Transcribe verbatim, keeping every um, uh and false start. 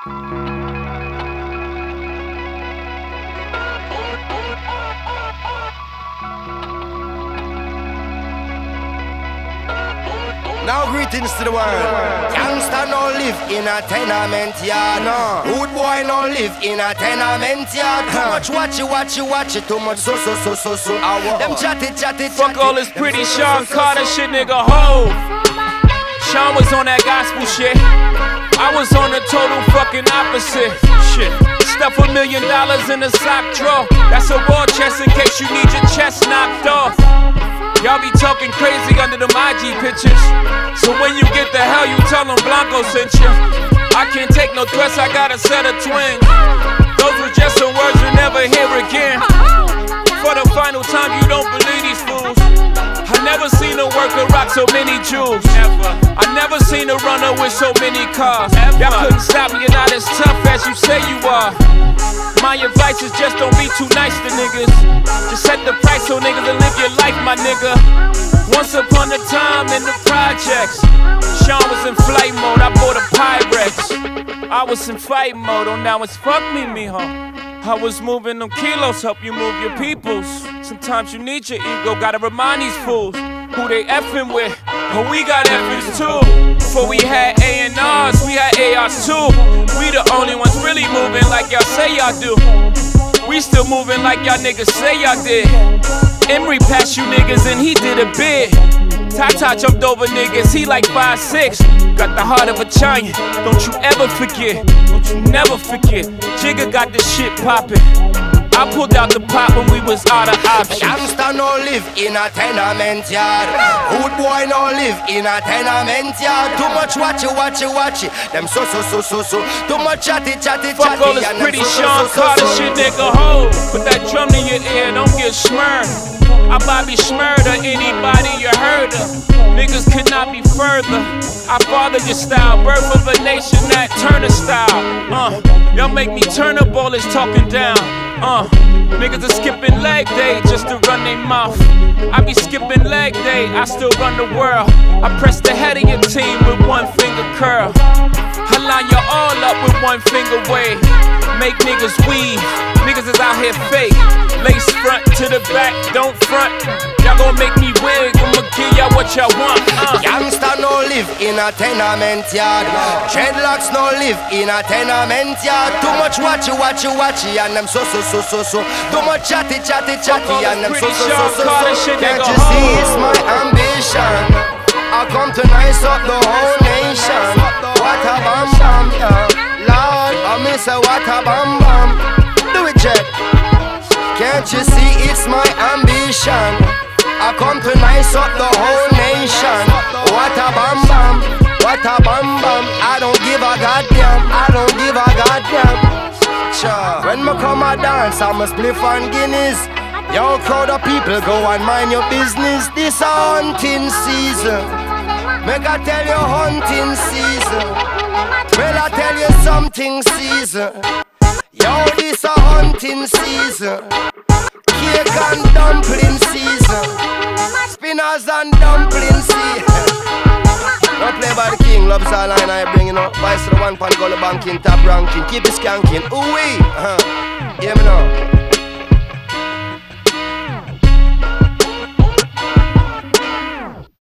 Now greetings to the world. Youngster no live in a tenement yard. No. Good boy no live in a tenement yard. Too much watch it, watch it, watch it. Too much so so so so so. Them chatty chatty. Fuck all this pretty Sean Carter shit, nigga. Ho. Sean was on that gospel shit. I was on the total fucking opposite shit. Stuff a million dollars in a sock drawer. That's a war chest in case you need your chest knocked off. Y'all be talking crazy under them I G pictures. So when you get the hell, you tell them Blanco sent you. I can't take no threats, I got a set of twins. Those were just some words you'll never hear again. For the final time, you don't believe these fools. I never seen a worker rock so many jewels. Ever. I never seen a runner with so many cars. Y'all couldn't stop me, you're not as tough as you say you are. My advice is just don't be too nice to niggas. Just set the price so niggas will live your life, my nigga. Once upon a time in the projects, Sean was in flight mode, I bought a Pyrex. I was in fight mode, oh now it's fuck me, mijo. I was moving them kilos, help you move your peoples. Sometimes you need your ego, gotta remind these fools who they effing with. But we got effings too. Before we had A and R's, we had A Rs too. We the only ones really moving like y'all say y'all do. We still moving like y'all niggas say y'all did. Emery passed you niggas and he did a bid. Tata jumped over niggas, he like five six. Got the heart of a giant, don't you ever forget. Don't you never forget. Jigga got this shit poppin'. I pulled out the pot when we was out of options. Youngster no live in a tenement yard. Good boy no live in a tenement yard. Too much watch it, watch it, watch it. Them so so so so so. Too much chatty chatty chatty. Fuck all this pretty Sean Carter shit, nigga. Ho, put that drum in your ear, don't get smirred. I Bobby Shmurda, anybody you heard of. Niggas could not be further. I father your style, birth of a nation that Turner style. Uh, y'all make me turn up all this talking down. Uh, niggas are skipping leg day just to run their mouth. I be skipping leg day, I still run the world. I press the head of your team with one finger curl. I line you all up with one finger wave. Make niggas weave, niggas is out here fake. Lace front to the back, don't front. Y'all gon' make me wig, I'ma give y'all what y'all want. uh. Youngster no live in a tenement yard. Dreadlocks no live in a tenement yard. Too much watch it, watch it, watch it. And them so so so so so. Too much chatty chatty chatty. And them so so so so so. Can't you see it's my ambition? I come to nice up the whole nation. What a bam bam, yeah. Lord, I miss a what a bam bam. Do it, Jet. Can't you see it's my ambition? I come to nice up the whole nation. What a bam bam, what a bam bam. I don't give a goddamn, I don't give a goddamn. Sure. When me come a dance, I'm a spliff on Guinness. Yo, crowd of people, go and mind your business. This a hunting season. Make I tell you hunting season. Well, I tell you something season. Yo, this a hunting season. Cake and dumpling season. Spinners and dumpling season. Don't play by the king, loves all line I bring, you know. Vice to the one pan, go to banking, top ranking, keep it skanking. Ooh wee, uh-huh. Hear me now.